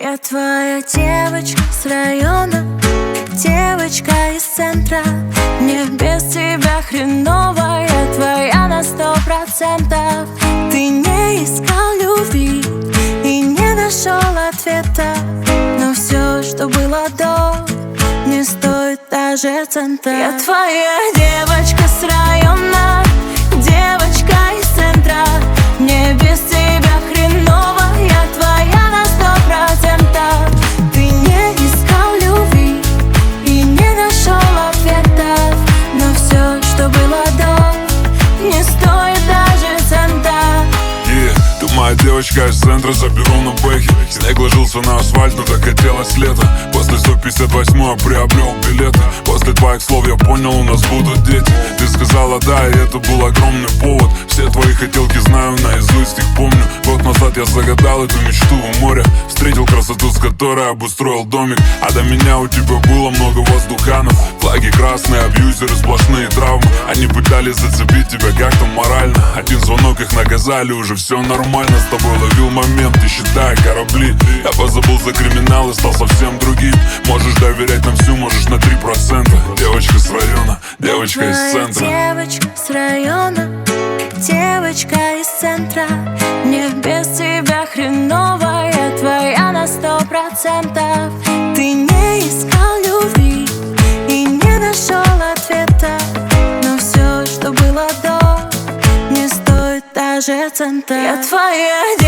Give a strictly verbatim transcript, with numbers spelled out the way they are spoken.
Я твоя девочка с района, девочка из центра. Мне без тебя хреново, я твоя на сто процентов. Ты не искал любви и не нашел ответа, но все, что было до, не стоит даже цента. Я твоя девочка с района, девочка из центра. Мне без тебя хреново, я твоя на сто процентов. Ты не искал любви и не нашел ответов, но все, что было до, не стоит даже цента. Yeah, ты моя девочка из центра, заберу на бэхе. Снег ложился на асфальт, но так хотелось лето. После сто пятьдесят восьмой я приобрел билеты. После твоих слов я понял, у нас будут дети. Ты сказала да, и это был огромный повод. Все твои хотелки знаю наизусть, их помню. Год назад я загадал эту мечту у моря. Встретил красоту, с которой обустроил домик. А до меня у тебя было много воздуханов. Флаги красные, абьюзеры, сплошные травмы. Они пытались зацепить тебя как-то морально. Один звонок, их наказали, уже все нормально. С тобой ловил момент, не считая корабли. Я позабыл за криминал и стал совсем другим. Можешь доверять нам всю, можешь на три процента. Девочка с района, девочка из центра. Девочка с района, девочка из центра. Мне без тебя хреново, я твоя на сто процентов. Ты не искал любви и не нашел ответа, но все, что было до, не стоит даже цента. Я твоя девочка